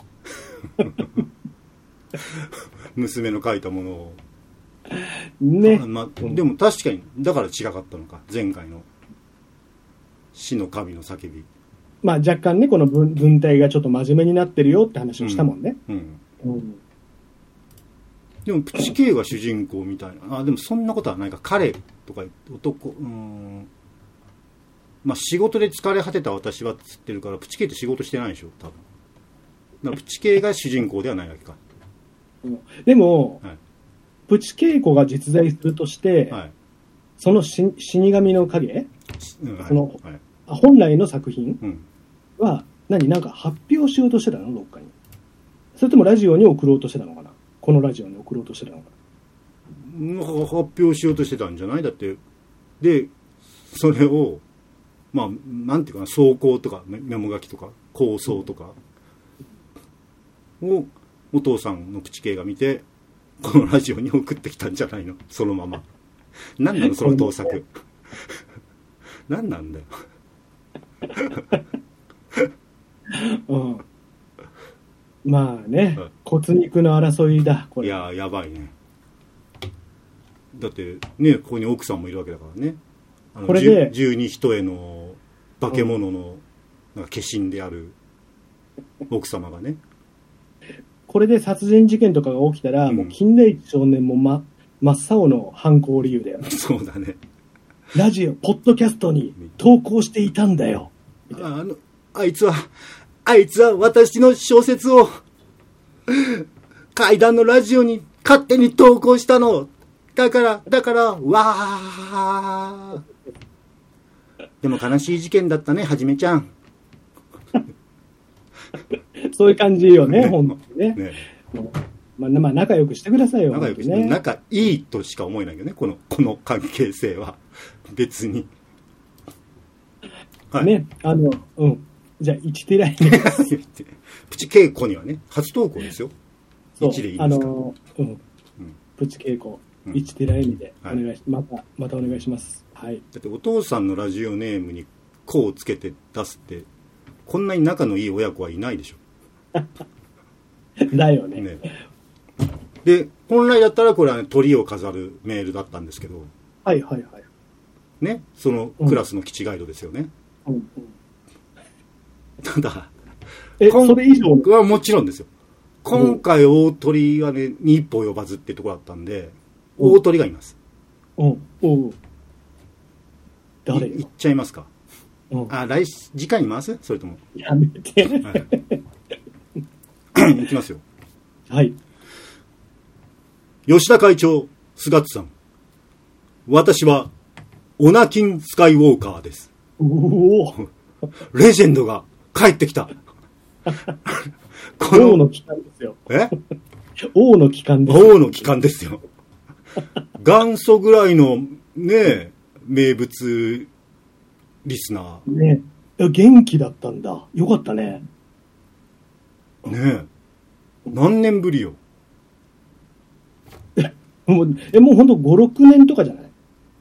娘の書いたものをね、 まあ、でも確かにだから違かったのか、前回の死の神の叫び。 まあ若干ね、この 文, 文体がちょっと真面目になってるよって話をしたもんね、うんうんうん、 でもプチケイが主人公みたいな。あ、でもそんなことはないか。彼とか男、うーん、まあ仕事で疲れ果てた私はっつってるから、プチケイって仕事してないでしょ多分。だからプチケイが主人公ではないわけか。 でも、はい、プチケイ子が実在するとして、はい、その死神の影、うん、その、はい、本来の作品は、うん、何なんか発表しようとしてたのどっかに。それともラジオに送ろうとしてたのかな。このラジオに送ろうとしてたのかな。発表しようとしてたんじゃない。だってでそれをまあなんていうかな、草稿とかメモ書きとか構想とかをお父さんのプチケイが見て、このラジオに送ってきたんじゃないの、そのまま。何なのその盗作。何なんだよ。 うん、まあね、骨肉の争いだこれ。 いややばいね。だってね、ここに奥さんもいるわけだからね。あのこれで十二人への化け物のなんか化身である奥様がね。 これで殺人事件とかが起きたら、うん、もう金田一少年も、ま、真っ青の犯行理由だよね。 そうだね。 ラジオポッドキャストに投稿していたんだよ。 あのあいつはあいつは私の小説を怪談のラジオに勝手に投稿したの。だからだからわー。でも悲しい事件だったね、はじめちゃん。 そういう感じよね、本当にね。ね、まあ、まあ仲良くしてくださいよ。 仲良くして、ね、仲いいとしか思えないけどね、このこの関係性は別に。 はい、ね、あのうん。じゃあ一テライプチ稽古にはね、初投稿ですよ。 そう、いちでいいですか。あのうん。うん、プチ稽古いちテライミでお願いし、はい、またまたお願いします。はい。 だってお父さんのラジオネームに「こ」をつけて出すって、こんなに仲のいい親子はいないでしょ。 だよね。 ね。で本来だったらこれは、ね、鳥を飾るメールだったんですけど。 はいはいはい。 ね、そのクラスの基地ガイドですよね。うんうん、ただえそれ以上はもちろんですよ。今回大鳥はねに一歩及ばずっていうところだったんで、大鳥がいます。 うんうん。誰？ 言っちゃいますか。うん、あ、来次回に回す？それともやめて。 はい、いきますよ。 はい。 吉田会長、菅津さん。私はオナキンスカイウォーカーです。 おお。 レジェンドが帰ってきた。 この王の帰還ですよ。 え？ 王の帰還です。 王の帰還ですよ。元祖ぐらいのね名物リスナー。 ねえ、元気だったんだ。よかったね。 ねえ。何年ぶりよ。 もう、え、もうほんとご、ろくねんとかじゃない？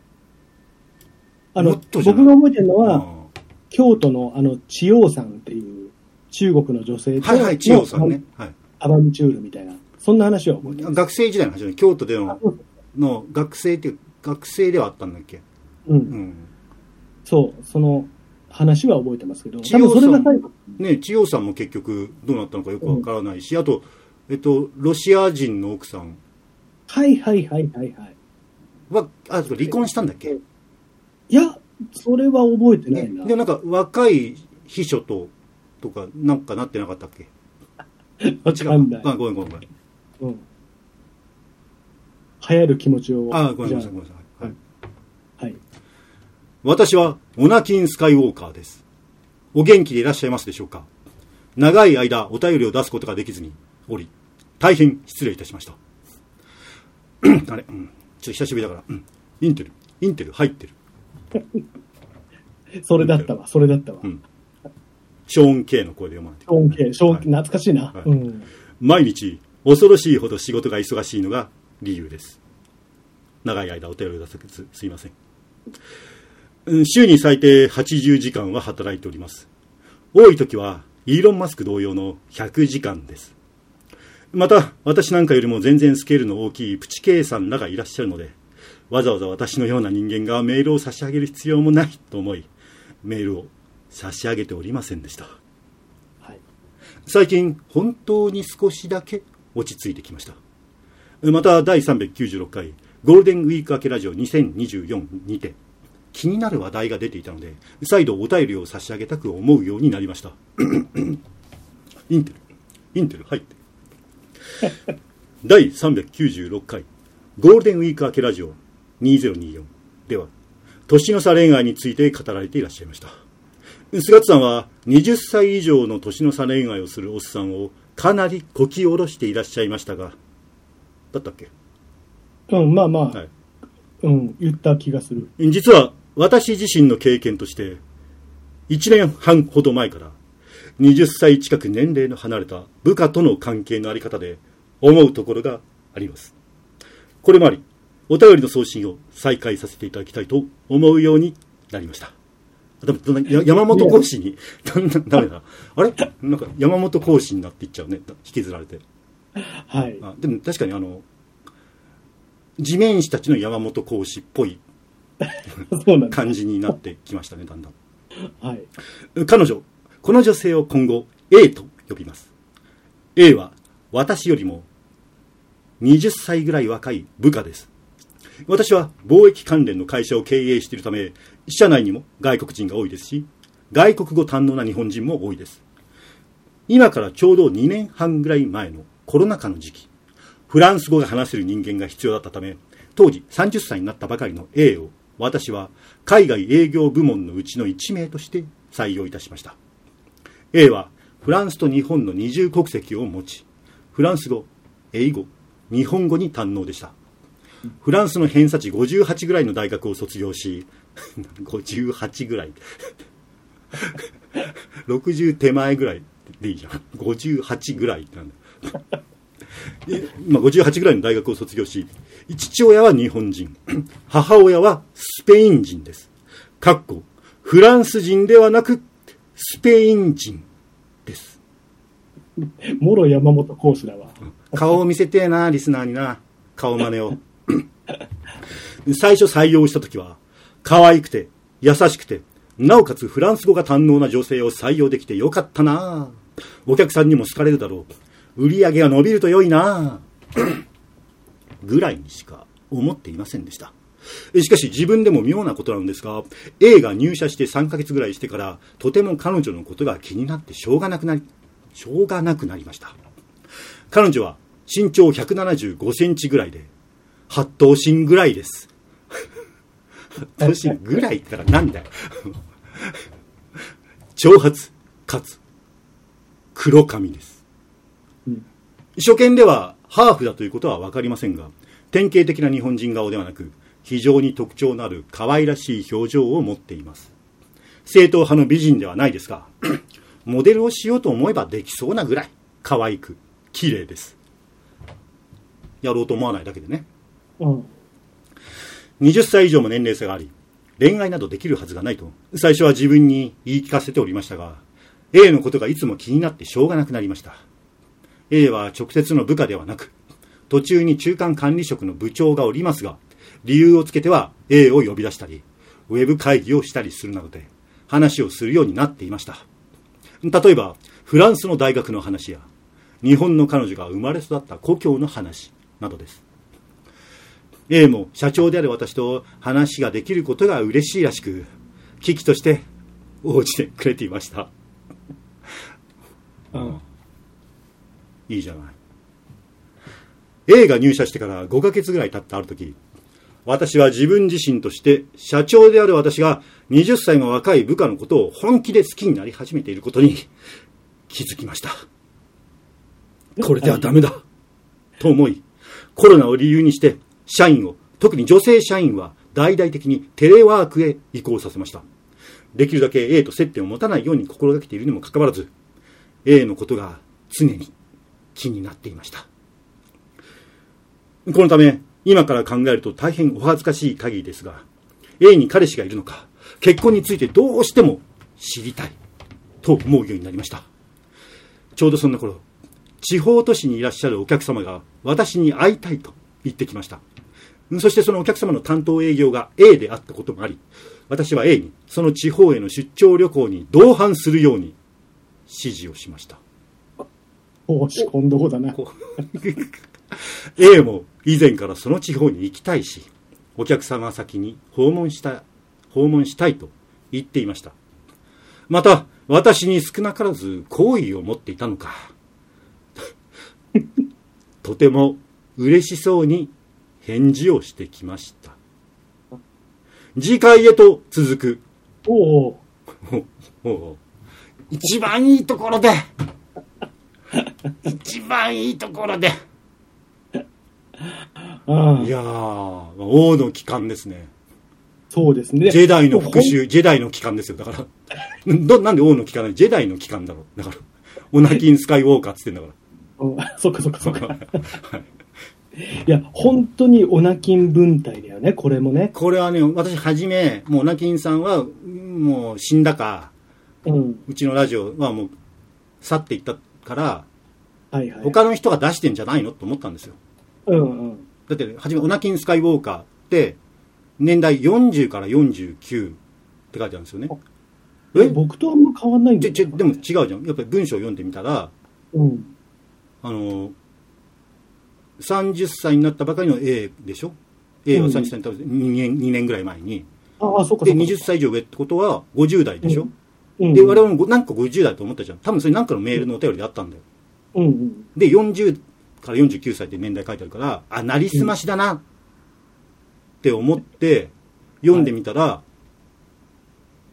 あの、僕が覚えてるのは、京都のあの、千代さんっていう中国の女性と、 はいはい、千代さんね。はい。 アバンチュールみたいな。そんな話は覚えてます。 学生時代の話ね、京都での、の学生って、学生ではあったんだっけ？ うん。うん、そう、その話は覚えてますけど、多分それが最後。 ね、千代さんも結局どうなったのかよくわからないし、うん、あと、えっと、ロシア人の奥さん。 はいはいはいはいはい。 は、あ、離婚したんだっけ？ いや、それは覚えてないな。 で、なんか若い秘書と、とか、なんかなってなかったっけ？ わかんない。 あ、ごめんごめんごめん。 うん。流行る気持ちを。 あ、ごめんなさいごめんなさい。はい。 はい。 私は、オナキン・スカイウォーカーです。お元気でいらっしゃいますでしょうか？長い間、お便りを出すことができずにおり、大変失礼いたしました。あれ、うん、ちょっと久しぶりだから、うん、インテル、インテル入ってる。 それだったわ、それだったわ。 うん。ショーン・ケイの声で読まれてる。 ショーン・ケイ、ショーン、はい、懐かしいな、はい、うん。 毎日、恐ろしいほど仕事が忙しいのが理由です。長い間お便りを出せずすいません。週に最低はちじゅうじかんは働いております。多い時はイーロン・マスク同様のひゃくじかんです。また私なんかよりも全然スケールの大きいプチKさんらがいらっしゃるので、わざわざ私のような人間がメールを差し上げる必要もないと思い、メールを差し上げておりませんでした。はい、最近本当に少しだけ落ち着いてきました。まただいさんびゃくきゅうじゅうろっかいゴールデンウィーク明けラジオにせんにじゅうよんにて気になる話題が出ていたので、再度お便りを差し上げたく思うようになりました。インテル、インテル入ってだいさんびゃくきゅうじゅうろっかいゴールデンウィーク明けラジオにせんにじゅうよんでは、年の差恋愛について語られていらっしゃいました。菅津さんははたち以上の年の差恋愛をするおっさんをかなりこき下ろしていらっしゃいましたが、だったっけ？ うん、まあまあ、はい、うん、言った気がする。 実は私自身の経験として、いちねんはんほど前からはたち近く年齢の離れた部下との関係のあり方で思うところがあります。これもあり、お便りの送信を再開させていただきたいと思うようになりました。でも山本講師にダメだ。あれなんか山本講師になっていっちゃうね、引きずられて。 はい。 あでも確かにあの地面師たちの山本講師っぽい感じになってきましたね、だんだん。 はい。 彼女、この女性を今後 A と呼びます。A は私よりもはたちぐらい若い部下です。私は貿易関連の会社を経営しているため、社内にも外国人が多いですし、外国語堪能な日本人も多いです。今からちょうどにねんはんぐらい前のコロナ禍の時期、フランス語が話せる人間が必要だったため、当時さんじゅっさいになったばかりの A を私は海外営業部門のうちのいちめいとして採用いたしました。 A はフランスと日本の二重国籍を持ち、フランス語、英語、日本語に堪能でした。フランスの偏差値ごじゅうはちぐらいの大学を卒業しごじゅうはちぐらいろくじゅう手前ぐらいでいいじゃん。ごじゅうはちぐらいってなんだまあ、ごじゅうはちぐらいの大学を卒業し、父親は日本人、母親はスペイン人です。かっこフランス人ではなくスペイン人です。 もろ山本講師だわ。 顔を見せてえな、リスナーにな、顔真似を最初採用した時は可愛くて優しくて、なおかつフランス語が堪能な女性を採用できてよかったな、お客さんにも好かれるだろう、売り上げが伸びると良いなぐらいにしか思っていませんでした。しかし自分でも妙なことなんですが、 A が入社してさんかげつぐらいしてからとても彼女のことが気になってしょうがなくなりしょうがなくなりました。彼女は身長ひゃくななじゅうごセンチぐらいで八頭身ぐらいです。八頭身ぐらいってからなんだよ長髪かつ黒髪です、うん、初見ではハーフだということは分かりませんが、典型的な日本人顔ではなく非常に特徴のある可愛らしい表情を持っています。正統派の美人ではないですがモデルをしようと思えばできそうなぐらい可愛く綺麗です。やろうと思わないだけでね、うん、はたち以上も年齢差があり、恋愛などできるはずがないと最初は自分に言い聞かせておりましたが、 A のことがいつも気になってしょうがなくなりました。 A は直接の部下ではなく、途中に中間管理職の部長がおりますが、理由をつけては A を呼び出したりウェブ会議をしたりするなどで、 話をするようになっていました。例えばフランスの大学の話や日本の彼女が生まれ育った故郷の話などです。 A も社長である私と話ができることが嬉しいらしく、危機として応じてくれていました。うん、いいじゃない。 A が入社してからごかげつぐらい経ったある時、私は自分自身として社長である私がはたちの若い部下のことを本気で好きになり始めていることに気づきました。これではダメだと思い、コロナを理由にして社員を、特に女性社員は大々的にテレワークへ移行させました。できるだけ A と接点を持たないように心がけているにもかかわらず、 A のことが常に気になっていました。このため今から考えると大変お恥ずかしい限りですが、 A に彼氏がいるのか、結婚についてどうしても知りたいと思うようになりました。ちょうどそんな頃、地方都市にいらっしゃるお客様が私に会いたいと言ってきました。そしてそのお客様の担当営業が A であったこともあり、私は A にその地方への出張旅行に同伴するように指示をしました。 おし今度だな。 A も以前からその地方に行きたいし、お客様先に訪問した訪問したいと言っていました。また私に少なからず好意を持っていたのか、とても嬉しそうに返事をしてきました。次回へと続く。 おうおう一番いいところで一番いいところでああ、 いやー、王の帰還ですね。 そうですね。 ジェダイの復讐、ジェダイの帰還ですよ。だからどなんで王の帰還なの？ジェダイの帰還だろ。だからオナキンスカイウォーカーっつってんだから。 うん、そっかそっかそっか。はい、いや本当にオナキン分隊だよね、これもね。 これはね、私はじめもうオナキンさんはもう死んだか、うん、うちのラジオはもう去っていったから、はいはい、他の人が出してんじゃないのと思ったんですよ。うんうん、だってはじめオナキンスカイウォーカーって年代よんじゅうからよんじゅうきゅうって書いてあるんですよね。 え僕とあんま変わんないんだよ。 でも違うじゃん。やっぱり文章を読んでみたら、うん、あのさんじゅっさいになったばかりの A でしょ。 A はさんじゅっさいになった 2, 年にねんぐらい前に、ああそうかそうか。でにじゅっさい以上上ってことはごじゅう代でしょ、うん、で我々もなんかごじゅう代と思ったじゃん。多分それなんかのメールのお便りであったんだよ、うんうん、でよんじゅうからよんじゅうきゅうさいって年代書いてあるから、あ、なりすましだなって思って読んでみたら、はい、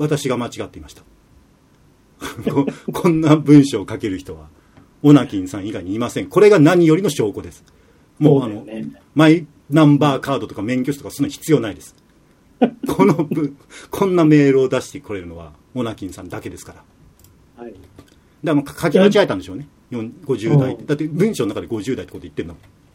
私が間違っていましたこ, こんな文章を書ける人はオナキンさん以外にいません。これが何よりの証拠です。もう、ね、あのマイナンバーカードとか免許証とかそんな必要ないですこのこんなメールを出してくれるのはオナキンさんだけですから、はい、だから書き間違えたんでしょうね。ごじゅう代だって文章の中でごじゅう代ってこと言ってんの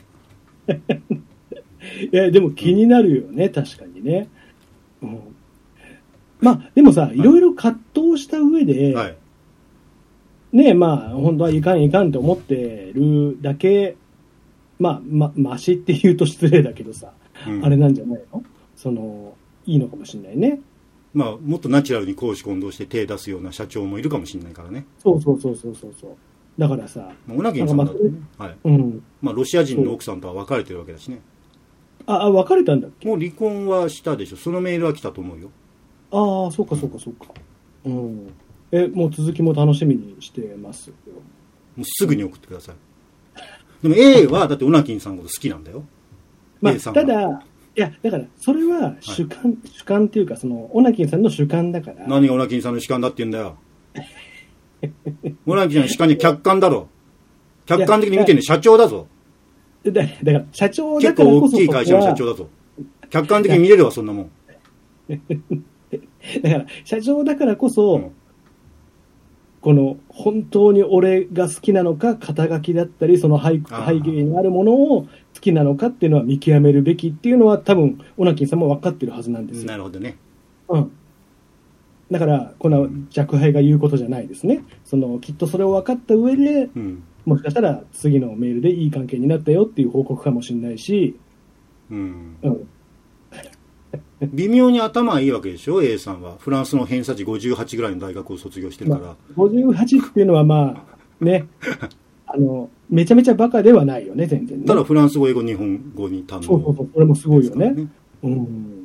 いやでも気になるよね、うん、確かにね、うん、まあでもさ、いろいろ葛藤した上で、はい、ねえ、まあ本当はいかんいかんと思ってるだけ、まあまマシって言うと失礼だけどさ、うん、あれなんじゃないの？そのいいのかもしれないね。 まあもっとナチュラルに公私混同して手出すような社長もいるかもしれないからね。 そうそうそうそうそうそう。だからさ、 オナキンさんだってね、はい、うん、まあロシア人の奥さんとは別れてるわけだしね。 ああ、別れたんだっけ？ もう離婚はしたでしょ。そのメールは来たと思うよ。 ああ、そうかそうかそうか。うん。え、もう続きも楽しみにしてますよ。 もうすぐに送ってください。でも A はだってオナキンさんのこと好きなんだよ。 まあ、ただ、いや、だから、それは主観、はい、主観っていうか、その、オナキンさんの主観だから。 何がオナキンさんの主観だって言うんだよ。オナキンさんの主観に客観だろ。客観的に見てるの社長だぞ。 だ, だから社長だからこそ、 結構大きい会社の社長だぞ。客観的に見れるわ、そんなもん。 だから社長だからこそ、うん、この本当に俺が好きなのか、肩書きだったりその 背, 背景にあるものを好きなのかっていうのは見極めるべきっていうのは多分オナキンさんも分かってるはずなんですよ。 なるほどね。 うん。だからこの若輩が言うことじゃないですね。そのきっとそれを分かった上で、うん、もしかしたら次のメールでいい関係になったよっていう報告かもしれないし、うん。うん微妙に頭いいわけでしょ A さんは。フランスの偏差値ごじゅうはちぐらいの大学を卒業してるから、まあ、 ごじゅうはちっていうのはまあねあのめちゃめちゃバカではないよね全然ね。 ただフランス語英語日本語に堪能、 そうそうそう、これもすごいよね、ね、うん、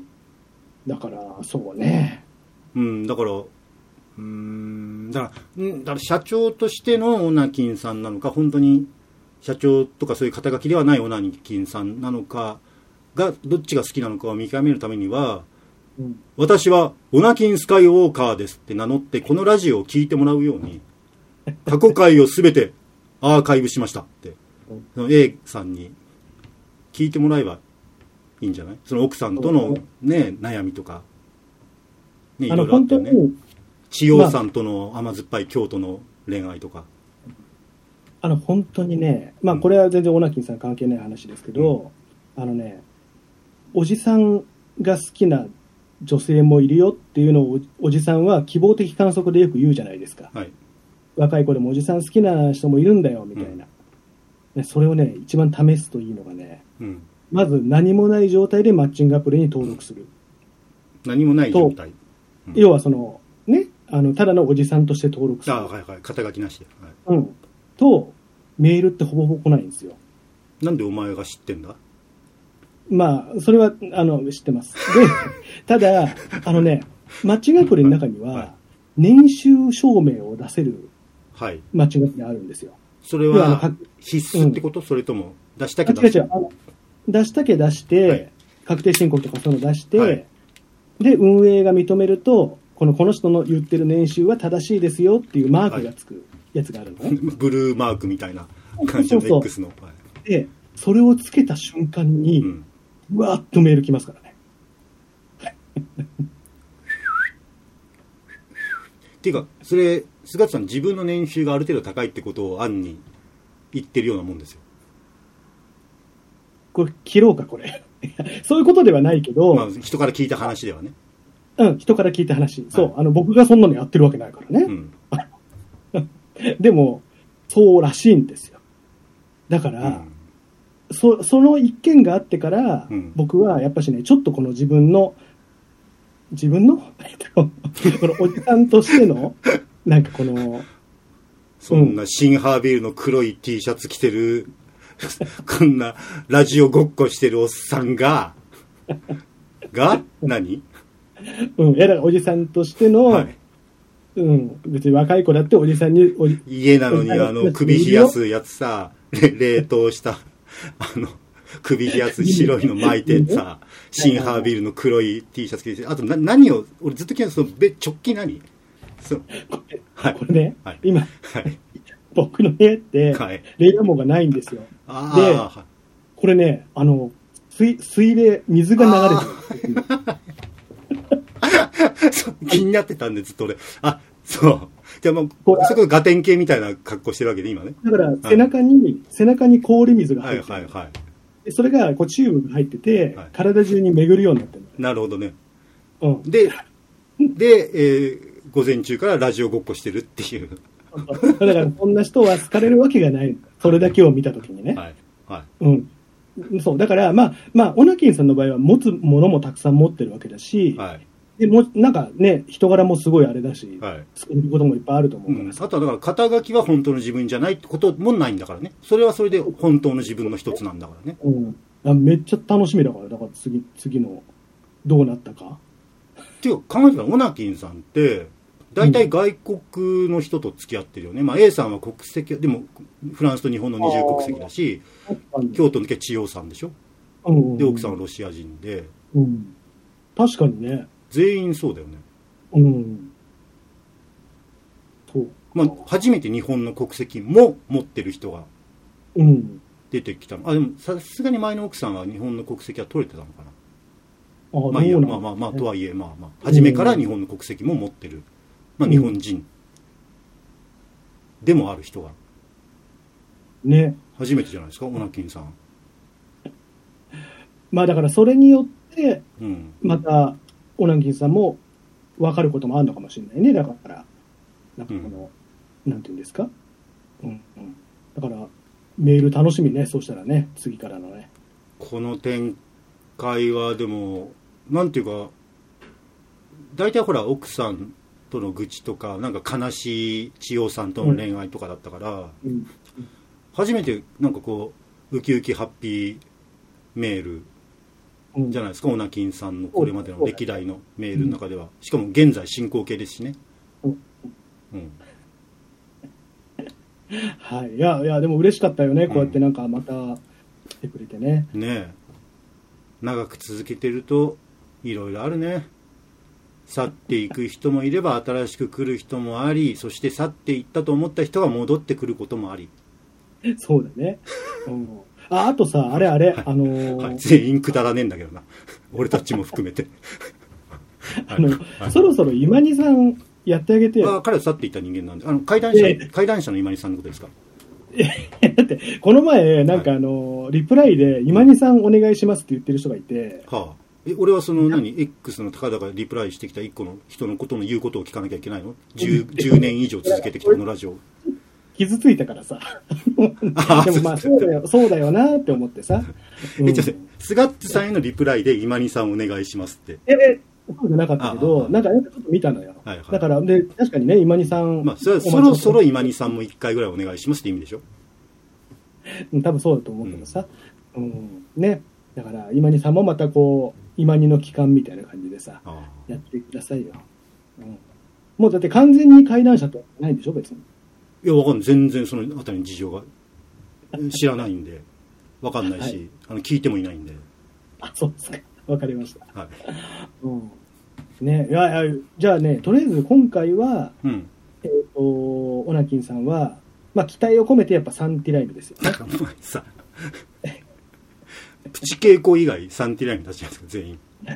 だからそうね、 うん、だからうーんだから、だから社長としてのオナキンさんなのか、本当に社長とかそういう肩書きではないオナキンさんなのかがどっちが好きなのかを見極めるためには、うん、私はオナキンスカイウォーカーですって名乗ってこのラジオを聞いてもらうように過去回をすべてアーカイブしましたって、うん、A さんに聞いてもらえばいいんじゃない？その奥さんとの、ね、悩みとか、ね、いろいろあったよね。千代さんとの甘酸っぱい京都の恋愛とか、 あの本当にね、まあこれは全然オナキンさん関係ない話ですけど、うん、あのね、おじさんが好きな女性もいるよっていうのを お, おじさんは希望的観測でよく言うじゃないですか、はい、若い子でもおじさん好きな人もいるんだよみたいな、うん、それをね一番試すといいのがね、うん、まず何もない状態でマッチングアプリに登録する。 何もない状態、 うん、要はそのね、あのただのおじさんとして登録する。 あ、はいはい、肩書きなしで、 はい、うん、とメールってほぼほぼ来ないんですよ。 なんでお前が知ってんだ？ まあそれはあの知ってます。でただあのね、マッチングアプリの中には年収証明を出せるマッチングアプリがあるんですよ。 それは必須ってこと？うん、それとも出したけ出して、あの出したけ出して、はい、確定申告とかそういうの出して、はい、で運営が認めるとこのこの人の言ってる年収は正しいですよっていうマークがつくやつがあるのね、はい、 ブルーマークみたいな感じの X の。 そうそう、でそれをつけた瞬間に、うん、うわーっとメール来ますからね。 っていうかそれ菅田さん自分の年収がある程度高いってことを暗に言ってるようなもんですよ。 これ切ろうかこれそういうことではないけど、 まあ、人から聞いた話ではね。 うん、人から聞いた話、はい、そうあの僕がそんなのやってるわけないからね、うん、でもそうらしいんですよ。だから、うん、そ, その一件があってから、うん、僕はやっぱしねちょっとこの自分の自分のこのおじさんとしてのなんかこのそんなシンハービールの黒い T シャツ着てるこんなラジオごっこしてるおっさんがが何？ うん、やだおじさんとしての、はい、うん、別に若い子だっておじさんにおじ家なのにあの首冷やすやつさ冷凍したあの首冷やす白いの巻いてさシンハービールの黒い T シャツ着てあとな何を俺ずっと聞いてその直帰何そうこれ、はい、これね、はい、今、はい、僕の部屋って冷暖房がないんですよ、はい、で、はい、これねあの 水, 水冷水が流れてる気になってたんでずっと俺あそうじゃあもうそこガテン系みたいな格好してるわけで今ね。 だから背中に、はい、背中に氷水が入ってる、 はいはいはい、 それがこうチューブが入ってて、はい、体中に巡るようになってる。 なるほどね、うん、でで、えー、午前中からラジオごっこしてるっていうだからこんな人は好かれるわけがない。それだけを見たときにね、 はいはい、 うん、そうだからまあまあオナキンさんの場合は持つものもたくさん持ってるわけだし、はい、でもなんかね人柄もすごいあれだし、はい、そういうこともいっぱいあると思うから、うん、 あとはだから肩書きは本当の自分じゃないってこともないんだからね。それはそれで本当の自分の一つなんだからね、 うん、あめっちゃ楽しみだからだから次次のどうなったかっていうか考えてたらオナキンさんって大体外国の人と付き合ってるよね、うん、まあ A さんは国籍でもフランスと日本の二重国籍だし京都の千代さんでしょ、うんうんうん、で奥さんはロシア人で、 うん、確かにね全員そうだよね。 うん。そう。 まあ初めて日本の国籍も持ってる人が出てきたの。うん、あでもさすがに前の奥さんは日本の国籍は取れてたのかな。あまあいいや、まあまあまあとはいえまあまあ初めから日本の国籍も持ってる、まあ日本人でもある人がね初めてじゃないですかオナキンさん。 まあだからそれによってまたオナキンさんも分かることもあるのかもしれないね。だからなんかこの、うん、なんていうんですか、うんうん、だからメール楽しみね。そうしたらね次からのねこの展開はでもなんていうか大体ほら奥さんとの愚痴とかなんか悲しい千代さんとの恋愛とかだったから、うんうん、初めてなんかこうウキウキハッピーメールじゃないですか、オナキンさんのこれまでの歴代のメールの中では、しかも現在進行形ですしね、うんうん、 はい、いやいやでも嬉しかったよね、こうやってなんかまた来てくれてね、 うん、ねえ長く続けてるといろいろあるね。去っていく人もいれば新しく来る人もあり、そして去っていったと思った人が戻ってくることもあり。 そうだね、うん、あ, あとさあれあれ、はい、あのーはい、全員くだらねえんだけどな俺たちも含めてあの、はい、そろそろ今にさんやってあげてよ。 あ、彼は去っていった人間なんで、あの怪談者、えー、怪談者の今にさんのことですか。 だってこの前なんかあの、はい、リプライで今にさんお願いしますって言ってる人がいて、 はあ、え俺はその何 X の高田がリプライしてきたいっこの人のことの言うことを聞かなきゃいけないの 10, じゅうねん以上続けてきたこのラジオ。 傷ついたからさでもまあそうだよそうだよなって思ってさ、 うん、えちょっとスガッツさんへのリプライで今にさんお願いしますってええそうじゃなかったけど、なんかちょっと見たのよ、はいはい、だからで確かにね今にさん、 まあ、そ, れそろそろ今にさんもいっかいぐらいお願いしますって意味でしょ。 多分そうだと思うけどさ、うんうん、ね、だから今にさんもまたこう今にの期間みたいな感じでさやってくださいよ、うん、もうだって完全に怪談者とないんでしょ別に。 いやわかんない、全然そのあたりに事情が知らないんでわかんないし、はい、あの聞いてもいないんで。 あ、そうですか、わかりました、 はい、 うんね、いやいやじゃあねとりあえず今回は、うん、えっ、ー、とオナキンさんはまあ期待を込めてやっぱサンティライムですよね。だからお前さプチ稽古以外サンティライム出しないですか全員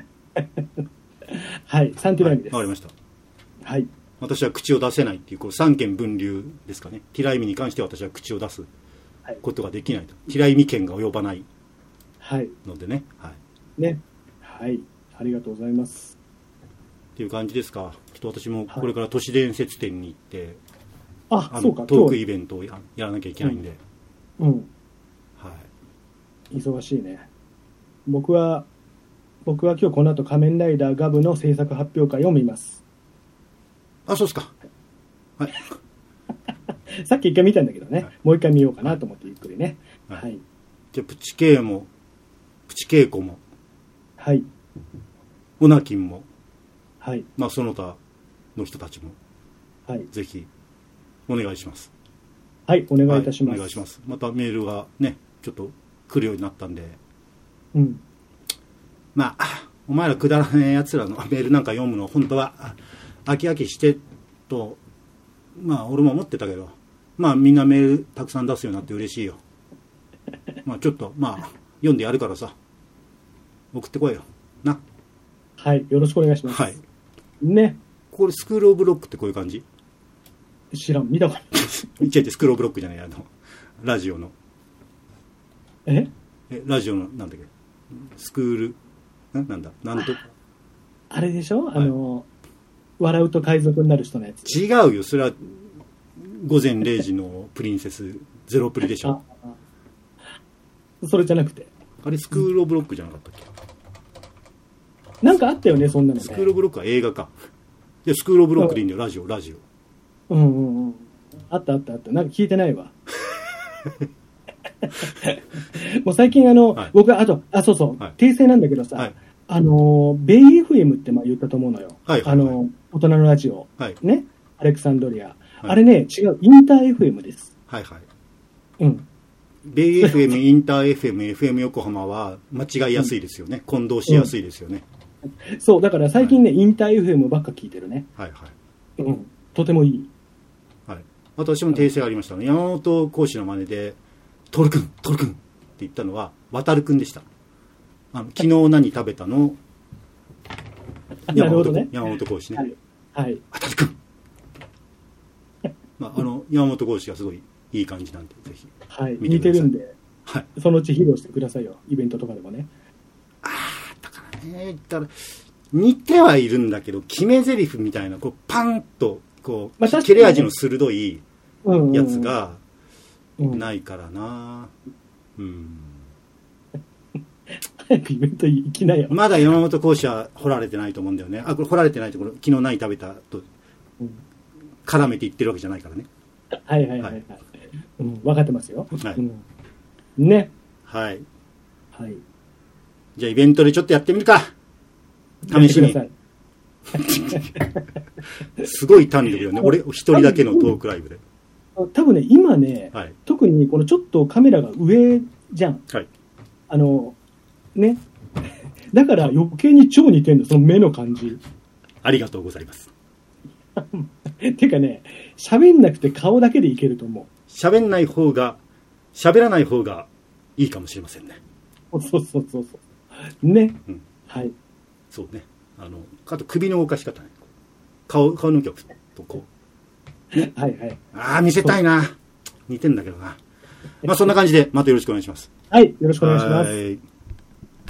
はいサンティライムです。 わ、はい、かりました。 はい、 私は口を出せないっていうこう三権分立ですかね。ティライミに関しては私は口を出すことができないと、はい、ティライミ権が及ばないのでね、はい、 ね、はい、ありがとうございますっていう感じですか。ちょっと私もこれから都市伝説展に行って、 はい、ああそうかトークイベントを や, やらなきゃいけないんで、 うん、うん、はい、忙しいね。僕は僕は今日この後仮面ライダーガブの制作発表会を見ます。 あ、そうですか。はい。 さっき一回見たんだけどね、はい、もう一回見ようかなと思ってゆっくりね。はい。はい、 じゃあプチケイもプチケイコも、 はい。 オナキンも、 はい。 まあその他の人たちも、 はい。 ぜひお願いします。 はい、お願いいたします。 はい、お願いします。またメールがねちょっと来るようになったんで、 うん。 まあお前らくだらねえやつらのメールなんか読むの本当は飽き飽きしてとまあ俺も思ってたけど、まあみんなメールたくさん出すようになって嬉しいよ。まあちょっとまあ読んでやるからさ送ってこいよな。 はい、よろしくお願いします。 はいね。 これスクールオブロックってこういう感じ？ 知らん、見たことない。違う違う、スクールオブロックじゃない、あのラジオのええラジオのなんだっけスクールななんだなんとあれでしょ、はい、あの笑うと海賊になる人のやつ。 違うよ、それは午前れいじのプリンセスゼロプリでしょ。ああ、それじゃなくてあれスクールオブロックじゃなかったっけ？ なんかあったよねそんなのね。 スクールオブロックは映画か。でスクールオブロックでいいんだよ、ラジオラジオ。うんうんうん。あったあったあった。なんか聞いてないわ。もう最近あの、はい、僕はあとあそうそう、はい、訂正なんだけどさ、はい、あのベイ エフエム ってまあ言ったと思うのよ。はいはいはい、あの大人のラジオ、はい、ね、アレクサンドリア、はい、あれね違うインター エフエム です。 はいはい。 うん。 ベイ エフエム インター エフエム エフエム 横浜は間違いやすいですよね、うん、混同しやすいですよね、 うん、そうだから最近ね、はい、インター エフエム ばっか聞いてるね。 はいはい、 うん、とてもいい。 はい、私も訂正ありましたね。山本講師の真似でトルくんトルくんって言ったのは渡るくんでした。あの昨日何食べたのなるほどね、 山本講師ね、 はいはい、 渡るくんまあ、あの山本講師がすごいいい感じなんでぜひはい見てるんで、 はい、 そのうち披露してくださいよ、イベントとかでもね。 ああだからね言ったら似てはいるんだけど決め台詞みたいなこうパンとこう、まあ、切れ味の鋭いやつがないからな、うん、うん、 早くイベント行きなよ。 まだ山本講師は掘られてないと思うんだよね。あ、これ掘られてないところ、昨日何食べたと、絡めて言ってるわけじゃないからね。 はいはいはいはい。はい、うん、分かってますよ。 はい。 うん、ね。 はい。 はい。 じゃあイベントでちょっとやってみるか。試しに。すごい単力よね。俺一人だけのトークライブで。 多分ね、今ね、 はい、 特にこのちょっとカメラが上じゃん。 はい。 あの、ね。だから余計に超似てんの、その目の感じ。 ありがとうございます。 てかね、喋んなくて顔だけでいけると思う。 喋んない方が、喋らない方がいいかもしれませんね。 そうそうそうそう。ね。うん、はい。 そうね。あの、あと首の動かし方ね。顔、顔の曲とこう。ね、はいはい。 ああ、見せたいな。似てんだけどな。まあそんな感じで、またよろしくお願いします。 はい、よろしくお願いします。